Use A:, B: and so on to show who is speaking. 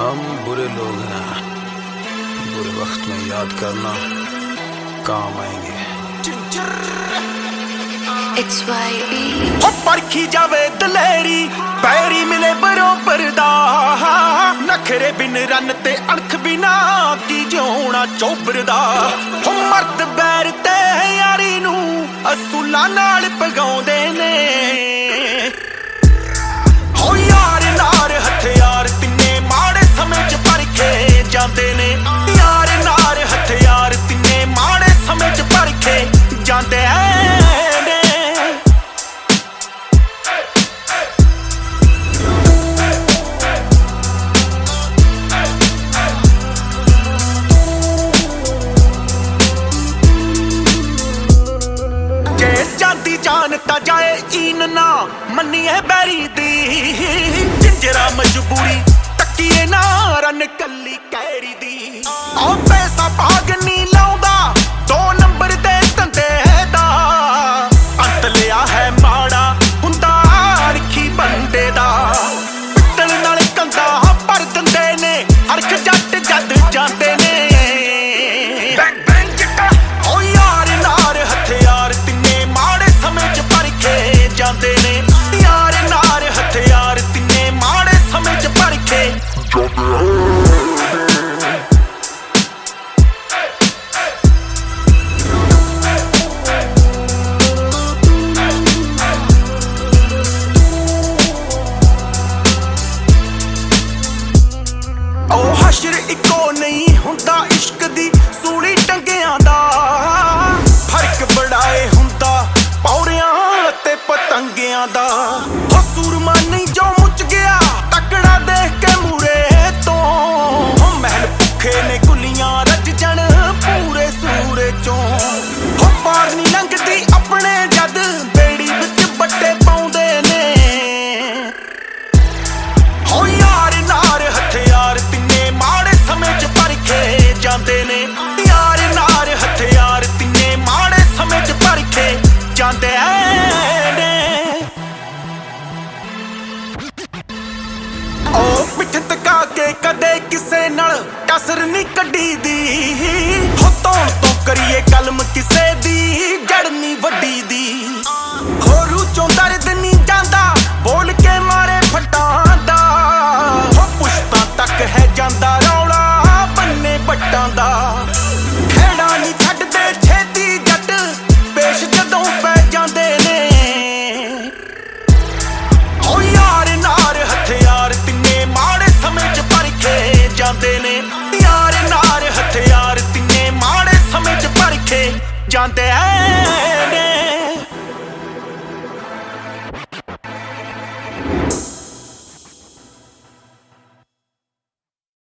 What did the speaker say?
A: हम बुरे लोग हैं, बुरे वक्त में याद करना काम आएंगे।
B: परखी जावे दलेरी पैरी मिले बरोबर दा नखरे बिन रन ते अणख बिना की जोना चोबर दा मर्द बैर ते यारी नू असूलां नाल पगाउंदे ने हो यार नार हथियार तिन्ने माड़े समय च परखे जांदे ने यार नार हथियार तिन्ने माड़े समय च परखे जांदे ने। जानता जाए ईन ना मनिए बैरी दी जिंजरा मजबूरी तकिए ना रन कली कैरी दी आ पैसा भाग नहीं लाउंदा 2 नंबर दे धंधे दा अंत लिया है माड़ा हुंदा अरखी बंदे दा पित्तल नाल कंधा भर दिंदे ने हरख जट जद जांदे ने जांदे ने यार नार हथियार तिन्ने माड़े समय च परखे ओ हशर इको नहीं हुंदा इश्क दी सूली टंगियां दा फर्क बड़ाए हुंदा पौड़ियां पतंगियां दा हो सूरमा नहीं जो मुच गया तकड़ा देख के मूरे तो महल भुखे ने गुलियां रज जन पूरे सूरे चों हो पार नहीं लंघदी अपने जद बेड़ी विच बट्टे पाउंदे ने हो यार नार हथियार तिन्ने माड़े समय च परखे जांदे ने यार नार हथियार तिन्ने माड़े समय च परखे जांदे पिठ तका के कदे किसे नाल कसर नहीं कड्डी दी हो तौण तो करिए कलम किसे दी जड़ नहीं वड्डी दी हो रू चों दर्द